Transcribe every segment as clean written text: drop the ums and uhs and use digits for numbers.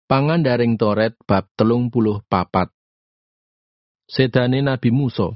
Pangandaring Toret bab 34. Sedane Nabi Musa.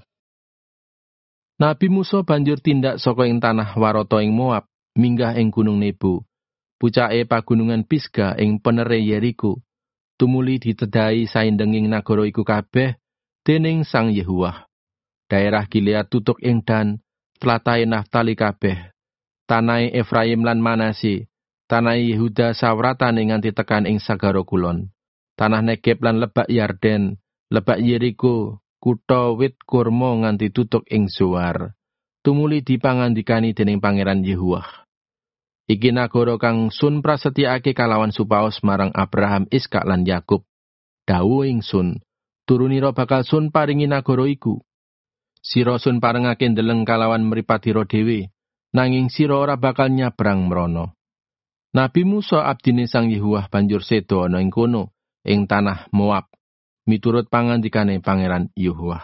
Nabi Musa banjur tindak saka ing tanah warata ing Moab, minggah ing gunung Nebo, pucake pagunungan Pisga ing penere Yeriko. Tumuli ditedhai saindenging nagara iku kabeh dening Sang Yehuwah. Daerah Gilead tutuk ing Dan, tlatahé Naftali kabeh, tanahe Efraim lan Manase, tanah Yehuda sawratane nganti tekan ing sagara kulon, tanah Negeb lan lebak Yarden, lebak Yeriko, kutha wit kurma nganti tutuk ing Zoar. Tumuli dipangandikani dening Pangeran Yehuwah. Iki nagara kang sun prasetyakake kalawan supaos marang Abraham, Iskak lan Yakub. Dawuh ingsun, turunira bakal sun paringi nagara iku. Sira sun parengake ndeleng kalawan mripatira dhewe, nanging sira ora bakal nyabrang mrana. Nabi Musa abdine Sang Yehuwah banjur seda ana ing kono, ing tanah Moab, miturut pangandikane Pangeran Yehuwah.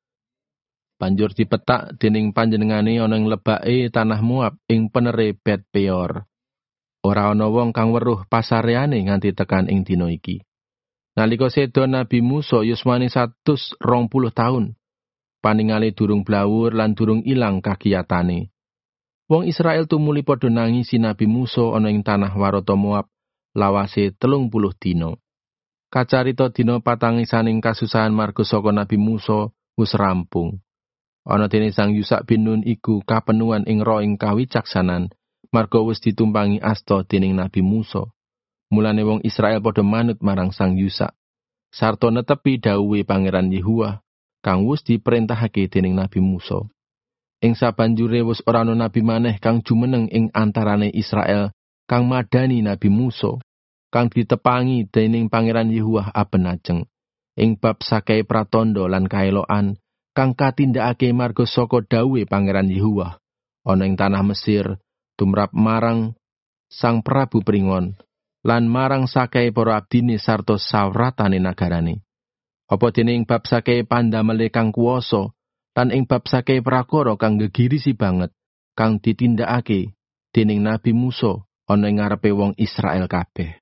Banjur dipetak dening panjenengane ana ing lebake tanah Moab ing penere Bet Peor. Ora ana wong kang weruh pasareane nganti tekan ing dina iki. Nalika seda Nabi Musa yuswane 120 taun, paningale durung blawur lan durung ilang kagiyatane. Wong Israel tumuli padha nangisi Nabi Musa ana ing tanah warata Moab lawase 30 dina. Kacarita dina patangisaning kasusahan marga saka Nabi Musa wis rampung. Ana dene Sang Yusak bin Nun iku kapenuhan ing roh ing kawicaksanan, marga wis ditumpangi asta dening Nabi Musa. Mulane wong Israel padha manut marang Sang Yusak, sarta netepi dawuhe Pangeran Yehuwah kang wis diperintahake dening Nabi Musa. Ing sabanjure wis ora ana nabi maneh kang jumeneng ing antarane Israel kang madani Nabi Musa, kang ditepangi dening Pangeran Yehuwah aben-ajeng ing bab sakehe pratandha lan kaelokan kang katindakake marga saka dawuhe Pangeran Yehuwah ana ing tanah Mesir tumrap marang Sang Prabu Pringon lan marang sakehe para abdine sarta sawratane nagarane. Apa dene ing bab sakehe pandamele kang kuwasa lan ing bab sakehe prakara kang gegirisi banget kang ditindakake dening Nabi Musa ana ing ngarepe wong Israel kabeh.